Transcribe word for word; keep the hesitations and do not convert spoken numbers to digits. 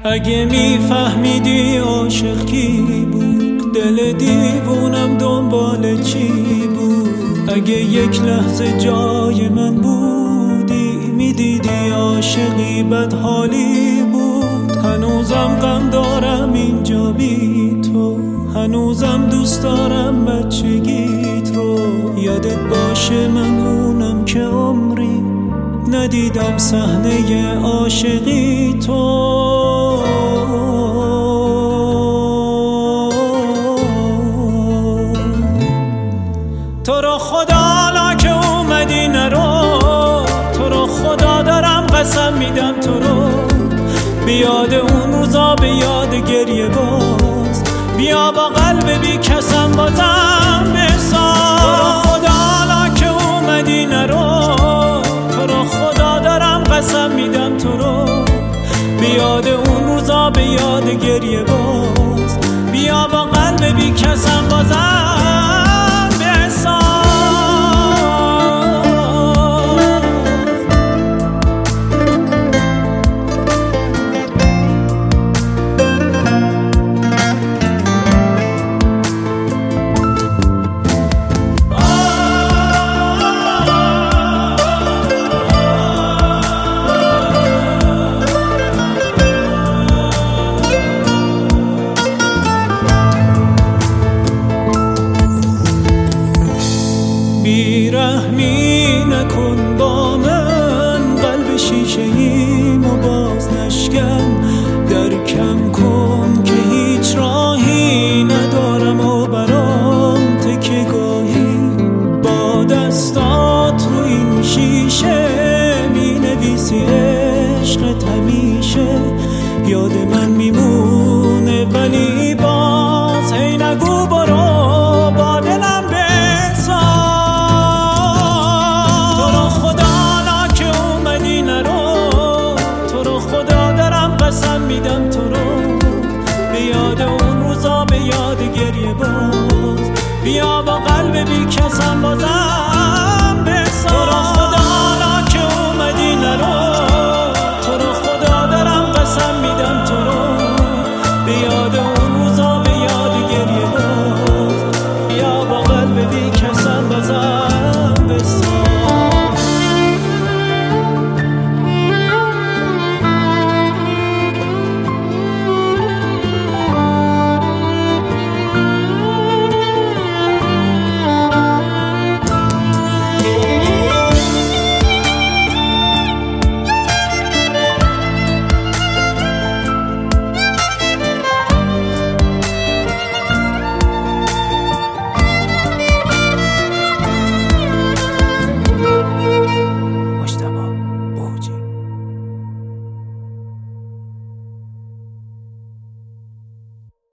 اگه میفهمیدی عاشق کی بود، دل دیوونم دنبال چی بود؟ اگه یک لحظه جای من بودی، میدیدی عاشقی بدحالی بود. هنوزم غم دارم اینجا بی تو، هنوزم دوست دارم بچگیت رو. یادت باشه من اونم که عمری ندیدم صحنه عاشقی تو. تو رو خدا حالا که اومدی نرو، تو رو خدا دارم قسم میدم تو رو. بیاد اون روزا، به یاد گریه باز، بیا با قلب بی کسم بازم بساز. تو رو خدا حالا که اومدی نرو، تو رو خدا دارم قسم میدم تو رو. بیاد اون روزا، به یاد گریه باز، بیا با قلب بی کسم بازم بساز. بیرحمی نکن با من، قلب شیشه ایمو باز نشکن. در کم کن که هیچ راهی ندارم و برام تکه گاهی. با دستات رو این شیشه می نویسی عشقت همیشه. یاد من میمونه ولی باز هی نگو برو، با دلم قسم میدم تو رو. به یاد اون روزا، به یاد گریه باز، بیا با قلب بی کسم بازم